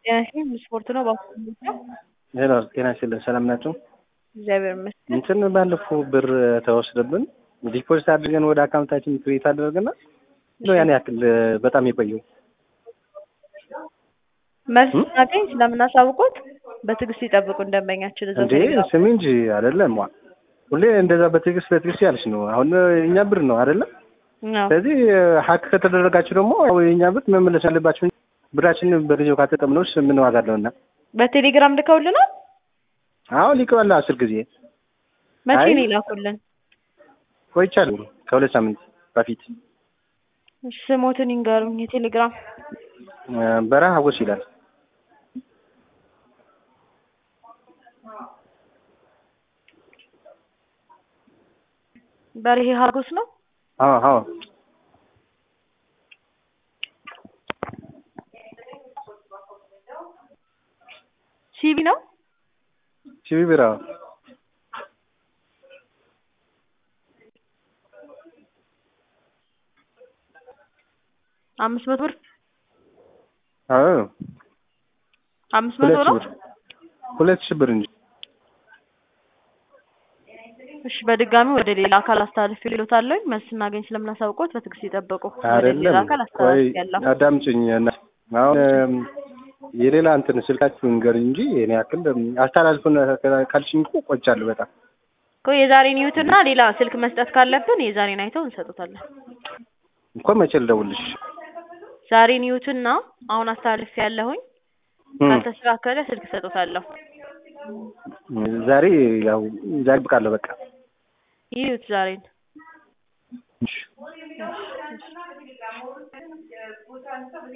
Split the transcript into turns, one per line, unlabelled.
ጤናሽን ስፖርት ነው ባኩ
ሄሎ ጤናሽን ሰላም ናችሁ?
እግዚአብሔር ይመስገን።
እንትን ባለፈው ብር ተወስደብን ዲፖዚት አድርገን ወደ አካውንታችን ክሬት አደረግና ነው ያን ያክል በጣም የቆየው
መልስ አገኝ ስለምናሳውቁት በትግስት ይጠብቁ እንደመኛችን እዛው
እንዴ ስሚ እንጂ አይደለም ሁሌ እንደዛ በትግስት ያልሽ ነው። አሁን እኛ ብር ነው አይደለ? ስለዚህ ሀክ ከተደረጋችሁ ደግሞ የኛ ብር መመለስ አለባችሁ። ብራችን በጊዜው ካተጠምነውስ ምን ዋጋ አለውና
በቴሌግራም ልከውልናል።
አዎ ልከዋል 10 ጊዜ።
መቼ ነው ይላኩልን?
ቆይቻለሁ ከሁለት ሳምንት በፊት።
ስሞትን ይንገሩኝ። የቴሌግራም
በረሃ ሀጎስ ይላል።
በርሄ ሀጎስ ነው?
አዎ
ሲቢ ነው?
ሲቢ ብራ
500 ብር 500 ነው?
2000 ብር እንጂ።
እሺ በድጋሚ ወደ ሌላ አካል አስተላልፍ ይሉታል። መልስ እናገኝ ስለምናሳውቁት በትግስት ይጠብቁ። ወደ ሌላ አካል አስተላልፍ ያለው
አዳምጪኝ። አሁን የሌላ እንትን ስልካችሁን ንገር እንጂ እኔ ያክል አስተላልፉን ካልሽኝ እኮ ቆይቻለሁ በጣም
እኮ የዛሬን ይዩትና ሌላ ስልክ መስጠት ካለብን የዛሬን አይተው እንሰጡታለን
እኮ። መቼ ልደውልሽ?
ዛሬን ይዩትና አሁን አስተላልፍ ያለሁኝ ካልተስተካከለ ስልክ ሰጡታለሁ።
ዛሬ ብቃለሁ በቃ
ይዩት ዛሬን።
እሺ